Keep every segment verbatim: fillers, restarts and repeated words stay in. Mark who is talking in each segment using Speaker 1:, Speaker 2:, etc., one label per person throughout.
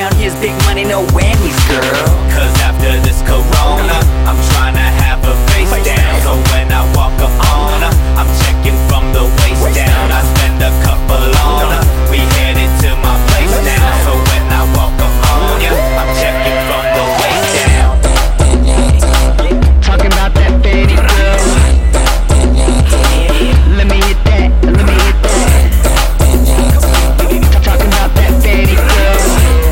Speaker 1: around here's big money, no whammies, girl.
Speaker 2: Cause after this corona, I'm trying to have a face down. So when I walk up on her, I'm checking from the waist down. I spend a couple on her, we headed to my place now. So when I walk up on ya, I'm checking from the waist down.
Speaker 1: Talking about that Betty girl. Let me hit that, let me hit that. Talking about that Betty girl.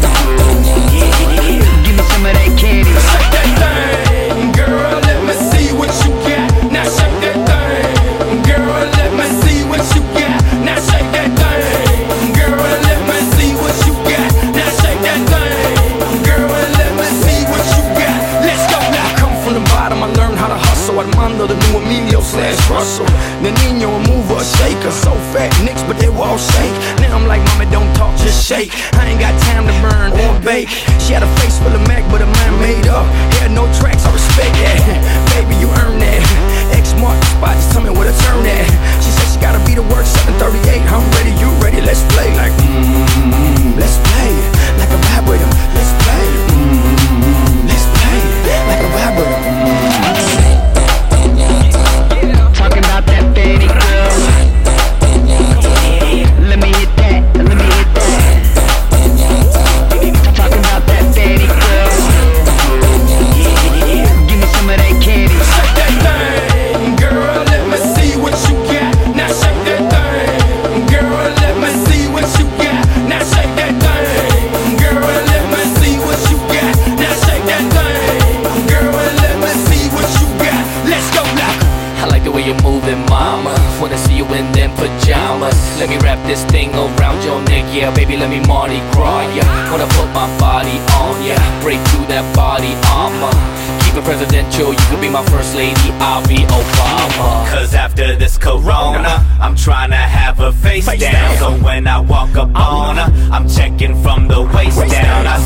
Speaker 1: Give me some of that candy.
Speaker 3: Shake that thing, girl, let me see what you got. Now shake that thing, girl, let me see what you got. Now shake that thing, girl, let me see what you got. Now shake that thing, girl, let me see what you got. Let's go now. Come from the bottom, I learned how to hustle. Armando, the new Emilio slash Russell. The Nino, a mover, a shaker. So fat, nicks, but they were all shake. Now I'm like, mama, don't talk, just shake. I ain't got time to burn or bake. She had a face full of Mac, but her mind made up. Had no tracks, I respect that. Baby, you earned that. X mark the spot, just tell me where to turn that. She said she gotta be to work seven thirty-eight. I'm ready, you ready, let's play. Like, mmm, let's play. Like a vibrator, let's play. Mmm, let's play. Like a vibrator. Mm.
Speaker 1: Talking about that Betty girl. Let me hit that, let me hit that. Talking about that Betty girl. Give me some of that candy.
Speaker 3: Shake that thing, girl, let me see what you got. Now shake that thing, girl, let me see what you got. Now shake that thing, girl, let me see what you got. Now shake that thing, girl, let me see what you got. Let's go now.
Speaker 2: I like the way you're moving, mama. Wanna see you in them pajamas. Let me wrap this thing around your neck, yeah, baby, let me Mardi Gras, yeah. Wanna put my body on, yeah, break through that body armor. Keep it presidential, you could be my first lady, I'll be Obama. Cause after this corona, I'm trying to have a face down. So when I walk up on her, I'm checking from the waist down. I